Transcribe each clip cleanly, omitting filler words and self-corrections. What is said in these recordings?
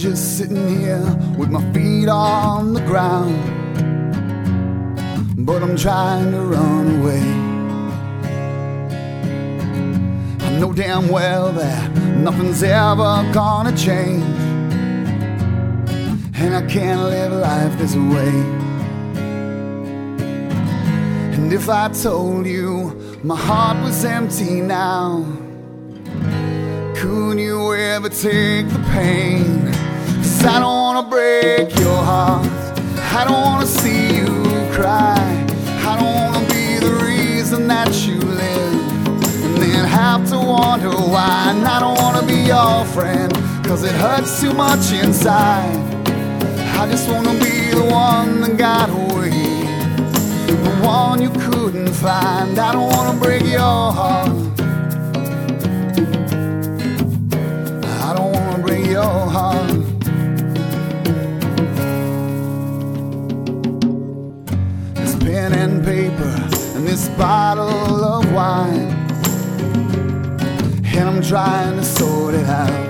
just sitting here with my feet on the ground, but I'm trying to run away. I know damn well that nothing's ever gonna change, and I can't live life this way. And if I told you my heart was empty now, could you ever take the pain? 'Cause I don't wanna break your heart, I don't wanna see you cry, I don't wanna be the reason that you live and then have to wonder why. And I don't wanna be your friend, 'cause it hurts too much inside. I just wanna be the one that got away, the one you couldn't find. I don't wanna break your heart, I don't wanna break your heart. This pen and paper and this bottle of wine, and I'm trying to sort it out.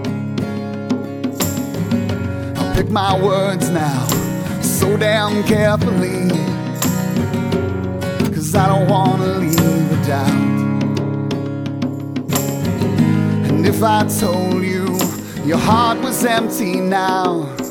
I'll pick my words now so damn carefully, 'cause I don't wanna leave a doubt. And if I told you your heart was empty now,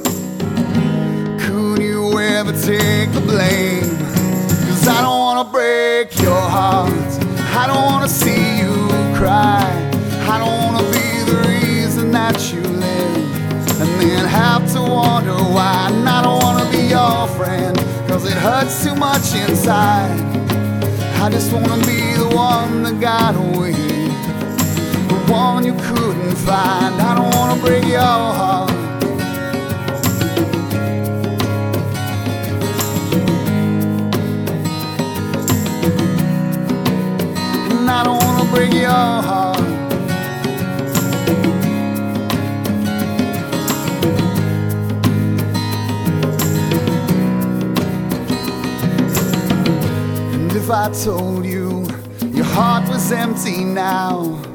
could you ever take the blame? 'Cause I don't wanna break your heart, I don't wanna see you cry, I don't wanna be the reason that you live and then have to wonder why. And I don't wanna be your friend, 'cause it hurts too much inside. I just wanna be the one that got away, the one you couldn't find. I don't wanna break your heart, and I don't wanna break your heart. And if I told you your heart was empty now,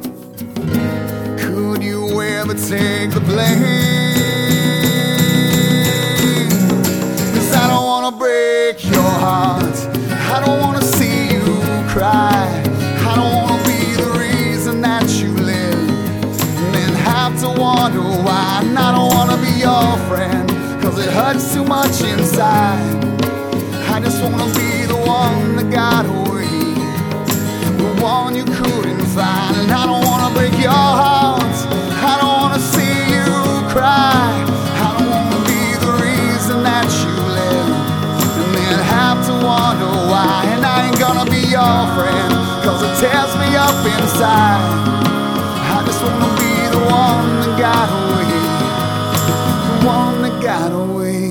could you ever take the blame? 'Cause I don't wanna break your heart, I don't wanna see you cry, I don't wanna be the reason that you live and then have to wonder why. And I don't wanna be your friend, 'cause it hurts too much inside. I just wanna be the one that got away, the one you couldn't find. And I don't wanna break your heart, I don't wanna see you cry, I don't wanna be the reason that you live and then have to wonder why. And I ain't gonna be your friend, 'cause it tears me up inside. I just wanna be the one that got away, the one that got away.